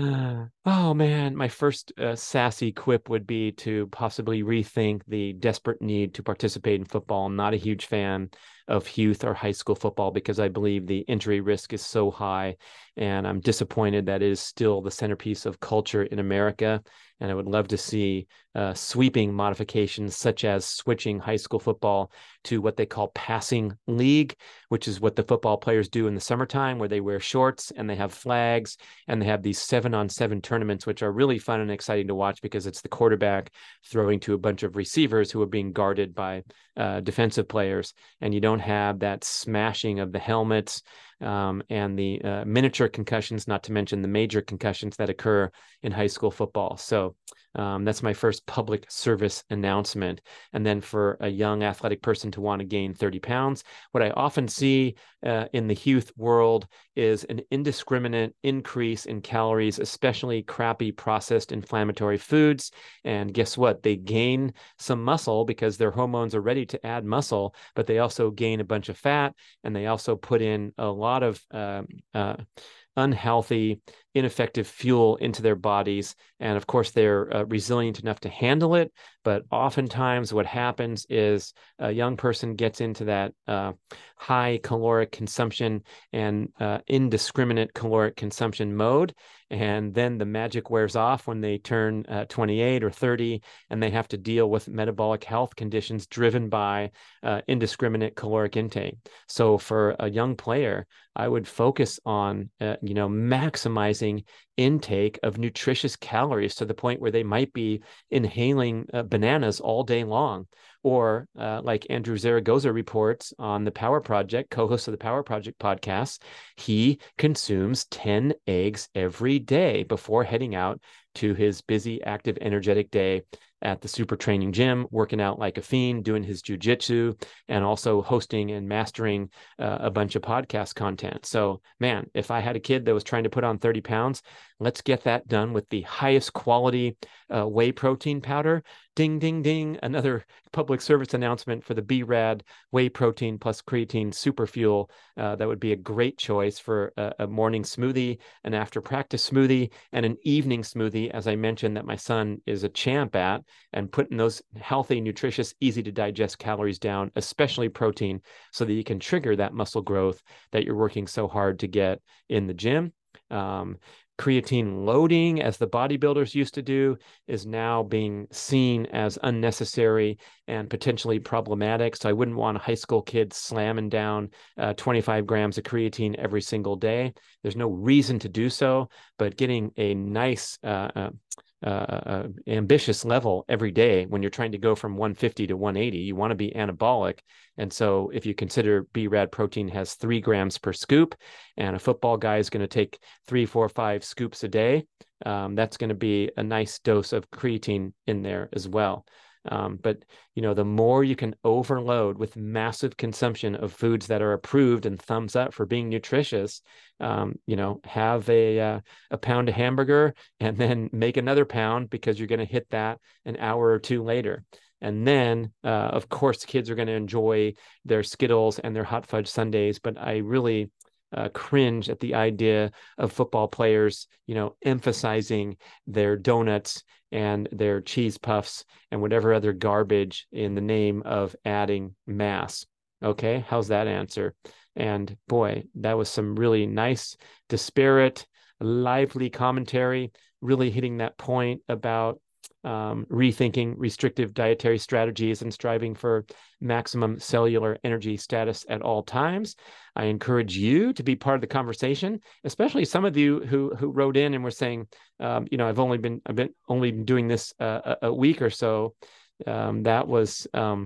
oh man, my first sassy quip would be to possibly rethink the desperate need to participate in football. I'm not a huge fan of youth or high school football because I believe the injury risk is so high, and I'm disappointed that it is still the centerpiece of culture in America. And I would love to see sweeping modifications, such as switching high school football to what they call passing league, which is what the football players do in the summertime, where they wear shorts and they have flags and they have these 7-on-7 tournaments, which are really fun and exciting to watch because it's the quarterback throwing to a bunch of receivers who are being guarded by defensive players. And you don't have that smashing of the helmets and the miniature concussions, not to mention the major concussions that occur in high school football. So that's my first public service announcement. And then for a young athletic person to want to gain 30 pounds, what I often see in the youth world is an indiscriminate increase in calories, especially crappy processed inflammatory foods. And guess what? They gain some muscle because their hormones are ready to add muscle, but they also gain a bunch of fat, and they also put in a lot of unhealthy ineffective fuel into their bodies. And of course, they're resilient enough to handle it. But oftentimes what happens is a young person gets into that high caloric consumption and indiscriminate caloric consumption mode. And then the magic wears off when they turn 28 or 30, and they have to deal with metabolic health conditions driven by indiscriminate caloric intake. So for a young player, I would focus on, maximizing intake of nutritious calories to the point where they might be inhaling bananas all day long. Or like Andrew Zaragoza reports on the Power Project, co-host of the Power Project podcast, he consumes 10 eggs every day before heading out to his busy, active, energetic day at the Super Training Gym, working out like a fiend, doing his jujitsu, and also hosting and mastering a bunch of podcast content. So, man, if I had a kid that was trying to put on 30 pounds, let's get that done with the highest quality whey protein powder. Ding, ding, ding. Another public service announcement for the B-Rad whey protein plus creatine super fuel. That would be a great choice for a morning smoothie, an after practice smoothie, and an evening smoothie, as I mentioned, that my son is a champ at, and putting those healthy, nutritious, easy to digest calories down, especially protein, so that you can trigger that muscle growth that you're working so hard to get in the gym. Creatine loading, as the bodybuilders used to do, is now being seen as unnecessary and potentially problematic. So I wouldn't want a high school kid slamming down 25 grams of creatine every single day. There's no reason to do so, but getting a nice ambitious level every day when you're trying to go from 150 to 180, you want to be anabolic. And so if you consider B-Rad protein has 3 grams per scoop, and a football guy is going to take 3, 4, 5 scoops a day, that's going to be a nice dose of creatine in there as well. But, the more you can overload with massive consumption of foods that are approved and thumbs up for being nutritious, have a pound of hamburger and then make another pound, because you're going to hit that an hour or two later. And then, of course, kids are going to enjoy their Skittles and their hot fudge sundaes. But I really cringe at the idea of football players, emphasizing their donuts and their cheese puffs and whatever other garbage in the name of adding mass. Okay, how's that answer? And boy, that was some really nice, disparate, lively commentary, really hitting that point about rethinking restrictive dietary strategies and striving for maximum cellular energy status at all times. I encourage you to be part of the conversation, especially some of you who wrote in and were saying, I've only been doing this a week or so. That was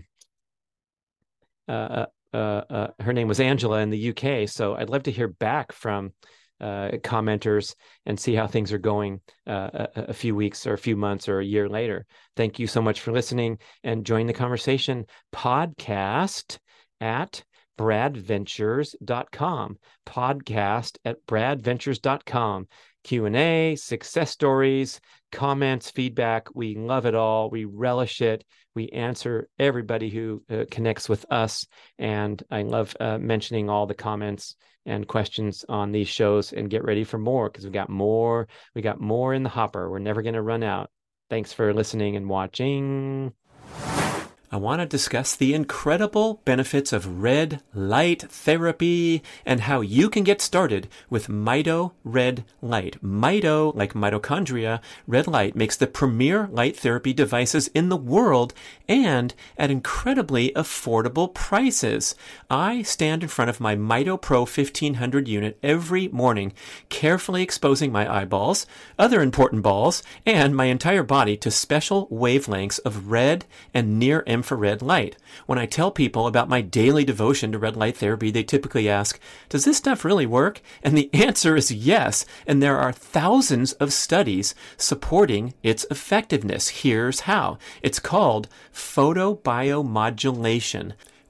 her name was Angela in the UK. So I'd love to hear back from commenters and see how things are going a few weeks or a few months or a year later. Thank you so much for listening, and join the conversation. Podcast at bradventures.com. Podcast at bradventures.com. Q&A, success stories, comments, feedback. We love it all. We relish it. We answer everybody who connects with us. And I love mentioning all the comments and questions on these shows, and get ready for more, because we got more in the hopper. We're never going to run out. Thanks for listening and watching. I want to discuss the incredible benefits of red light therapy and how you can get started with Mito Red Light. Mito, like mitochondria, red light makes the premier light therapy devices in the world, and at incredibly affordable prices. I stand in front of my Mito Pro 1500 unit every morning, carefully exposing my eyeballs, other important balls, and my entire body to special wavelengths of red and near infrared light. When I tell people about my daily devotion to red light therapy, they typically ask, does this stuff really work? And the answer is yes. And there are thousands of studies supporting its effectiveness. Here's how. It's called photobiomodulation.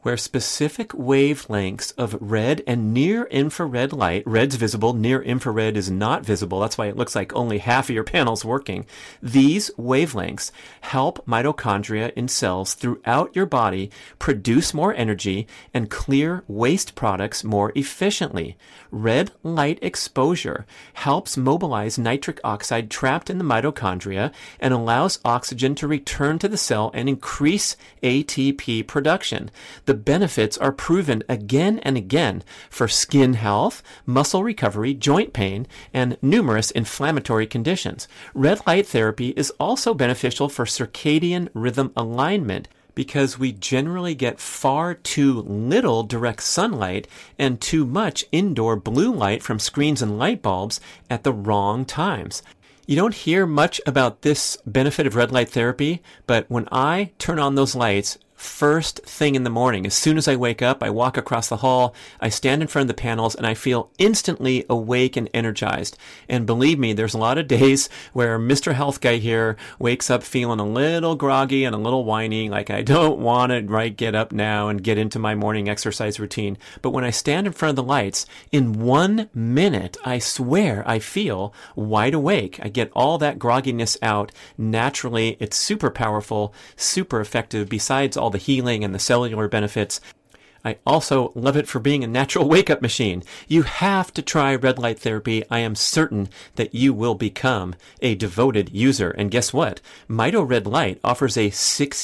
where specific wavelengths of red and near-infrared light, red's visible, near-infrared is not visible, that's why it looks like only half of your panel's working. These wavelengths help mitochondria in cells throughout your body produce more energy and clear waste products more efficiently. Red light exposure helps mobilize nitric oxide trapped in the mitochondria and allows oxygen to return to the cell and increase ATP production. The benefits are proven again and again for skin health, muscle recovery, joint pain, and numerous inflammatory conditions. Red light therapy is also beneficial for circadian rhythm alignment because we generally get far too little direct sunlight and too much indoor blue light from screens and light bulbs at the wrong times. You don't hear much about this benefit of red light therapy, but when I turn on those lights, first thing in the morning, as soon as I wake up, I walk across the hall, I stand in front of the panels, and I feel instantly awake and energized. And believe me, there's a lot of days where Mr. Health Guy here wakes up feeling a little groggy and a little whiny, like I don't want to get up now and get into my morning exercise routine. But when I stand in front of the lights, in 1 minute, I swear I feel wide awake. I get all that grogginess out naturally. It's super powerful, super effective, besides all the healing and the cellular benefits. I also love it for being a natural wake-up machine. You have to try red light therapy. I am certain that you will become a devoted user. And guess what? Mito Red Light offers a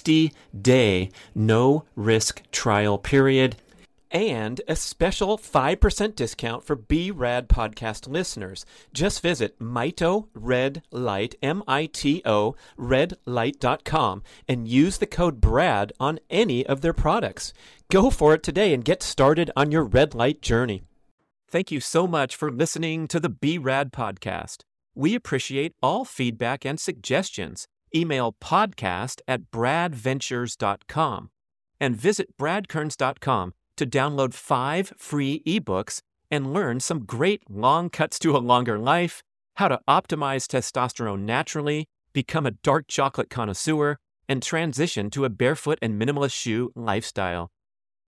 60-day no-risk trial period and a special 5% discount for B-Rad podcast listeners. Just visit Mito Red Light, M-I-T-O, redlight.com, and use the code BRAD on any of their products. Go for it today and get started on your red light journey. Thank you so much for listening to the B-Rad podcast. We appreciate all feedback and suggestions. Email podcast@bradventures.com and visit bradkearns.com to download 5 free ebooks and learn some great long cuts to a longer life, how to optimize testosterone naturally, become a dark chocolate connoisseur, and transition to a barefoot and minimalist shoe lifestyle.